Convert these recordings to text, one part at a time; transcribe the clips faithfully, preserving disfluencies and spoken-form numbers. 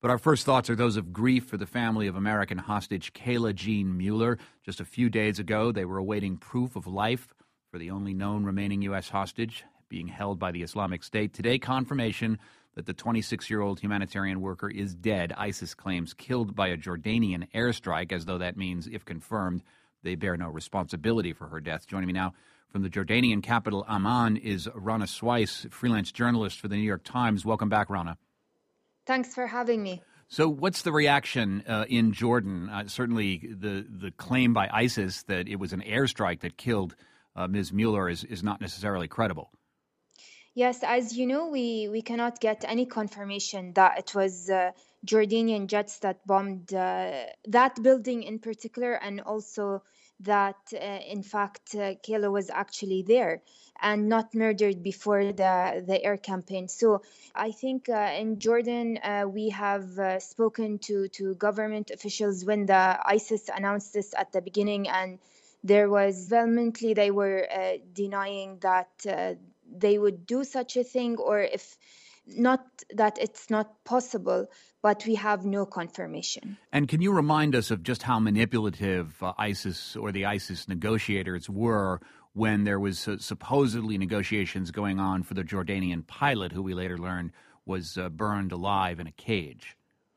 But our first thoughts are those of grief for the family of American hostage Kayla Jean Mueller. Just a few days ago, they were awaiting proof of life for the only known remaining U S hostage being held by the Islamic State. Today, confirmation that the twenty-six-year-old humanitarian worker is dead. ISIS claims killed by a Jordanian airstrike, as though that means, if confirmed, they bear no responsibility for her death. Joining me now from the Jordanian capital, Amman, is Rana Swice, freelance journalist for the New York Times. Welcome back, Rana. Thanks for having me. So what's the reaction uh, in Jordan? Uh, certainly the, the claim by ISIS that it was an airstrike that killed uh, Miz Mueller is, is not necessarily credible. Yes, as you know, we, we cannot get any confirmation that it was uh, Jordanian jets that bombed uh, that building in particular, and also that, uh, in fact, uh, Kayla was actually there and not murdered before the, the air campaign. So I think uh, in Jordan, uh, we have uh, spoken to, to government officials when the ISIS announced this at the beginning, and there was vehemently, they were uh, denying that uh, they would do such a thing, or if not that it's not possible, but we have no confirmation. And can you remind us of just how manipulative uh, ISIS or the ISIS negotiators were when there was uh, supposedly negotiations going on for the Jordanian pilot, who we later learned was uh, burned alive in a cage?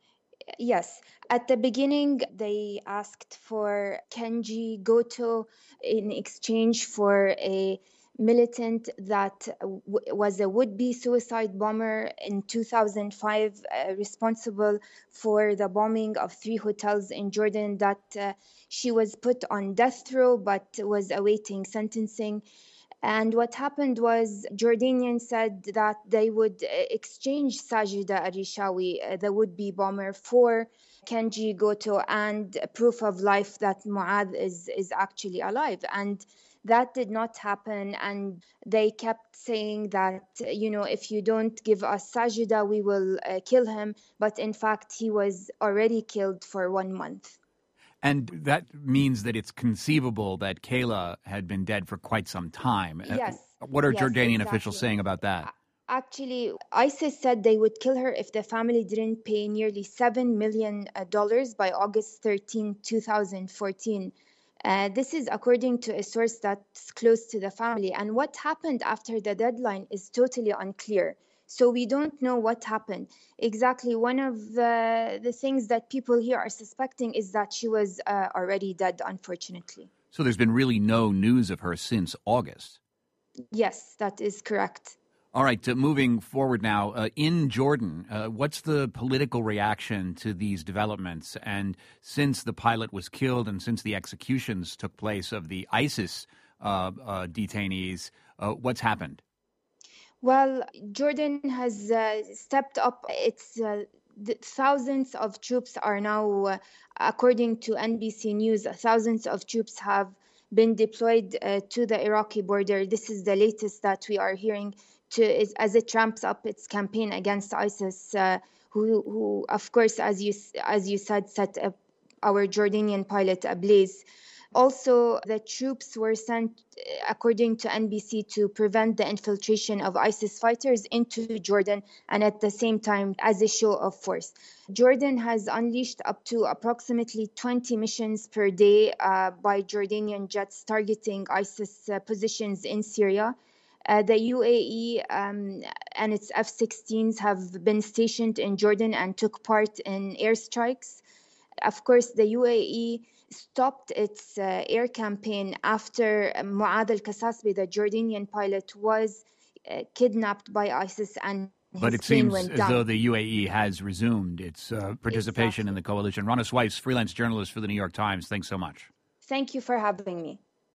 Yes. At the beginning, they asked for Kenji Goto in exchange for a militant that w- was a would-be suicide bomber in two thousand five, uh, responsible for the bombing of three hotels in Jordan, that uh, she was put on death row but was awaiting sentencing. And what happened was Jordanians said that they would exchange Sajida Arishawi, uh, the would-be bomber, for Kenji Goto and proof of life that Muad is, is actually alive. And that did not happen, and they kept saying that, you know, if you don't give us Sajida, we will uh, kill him. But in fact, he was already killed for one month. And that means that it's conceivable that Kayla had been dead for quite some time. Yes. Uh, what are yes, Jordanian exactly. officials saying about that? Actually, ISIS said they would kill her if the family didn't pay nearly seven million dollars by August thirteenth, twenty fourteen. Uh, this is according to a source that's close to the family. And what happened after the deadline is totally unclear. So we don't know what happened. Exactly. One of the, the things that people here are suspecting is that she was uh, already dead, unfortunately. So there's been really no news of her since August. Yes, that is correct. All right, uh, moving forward now, uh, in Jordan, uh, what's the political reaction to these developments? And since the pilot was killed and since the executions took place of the ISIS uh, uh, detainees, uh, what's happened? Well, Jordan has uh, stepped up its uh, the thousands of troops are now, uh, according to N B C News, thousands of troops have been deployed uh, to the Iraqi border. This is the latest that we are hearing, to is, as it ramps up its campaign against ISIS, uh, who, who, of course, as you as you said, set up our Jordanian pilot ablaze. Also, the troops were sent, according to N B C, to prevent the infiltration of ISIS fighters into Jordan, and at the same time, as a show of force. Jordan has unleashed up to approximately twenty missions per day uh, by Jordanian jets targeting ISIS uh, positions in Syria. Uh, the U A E um, and its F sixteens have been stationed in Jordan and took part in airstrikes. Of course, the U A E stopped its uh, air campaign after Muad al-Kasasbi, the Jordanian pilot, was uh, kidnapped by ISIS, and his But it plane seems went as down. though the U A E has resumed its uh, participation Exactly. in the coalition. Rana Swice, freelance journalist for the New York Times, thanks so much. Thank you for having me.